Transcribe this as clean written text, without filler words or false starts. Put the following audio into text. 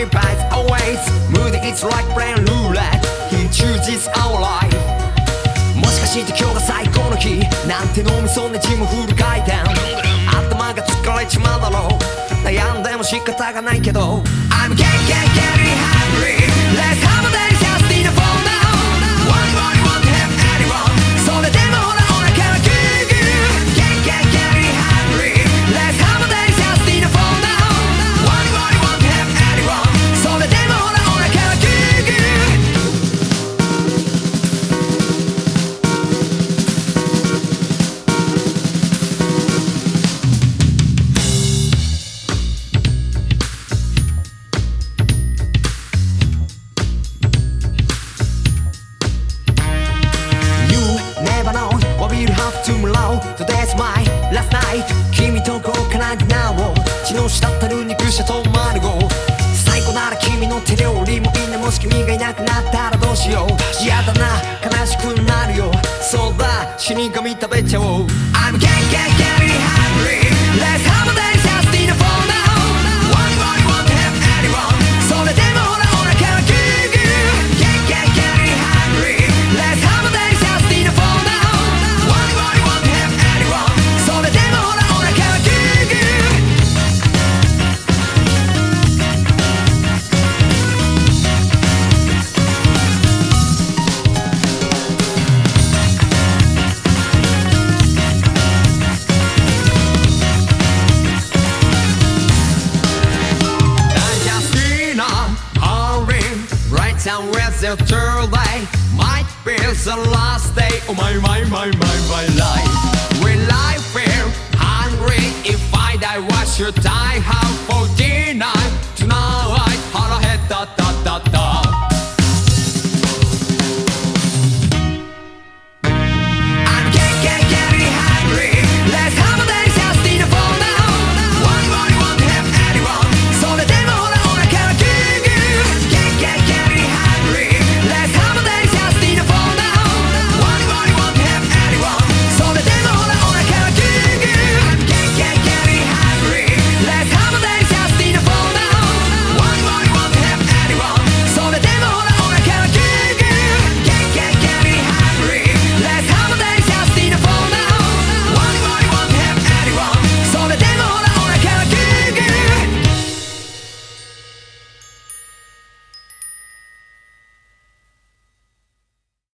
advice always mood it's like brand roulette He chooses our life もしかして今日が最高の日なんて飲みそうなジムフル回転頭が疲れちまうだろう悩んでも仕方がないけど I'm getting hungry Let's have a day just need a phone now One want to have anyone それでもほらお腹がグーグー Getting hungry Let's have a day just need a phone now One want to have anyone それでもほらお腹がグーグTomorrow, today's my last night 君と豪華なディナーを血の滴る肉車とマルゴ最高なら君の手料理もいいねもし君がいなくなったらどうしよう嫌だな悲しくなるよそうだ死神食べちゃおう I'm getting hungry Let's have a day just need a phone now One want to have anyone それでもほらお腹がグーグー Getting hungry Let's have a day just need a phone now Somewhere the third day might be the last day of my life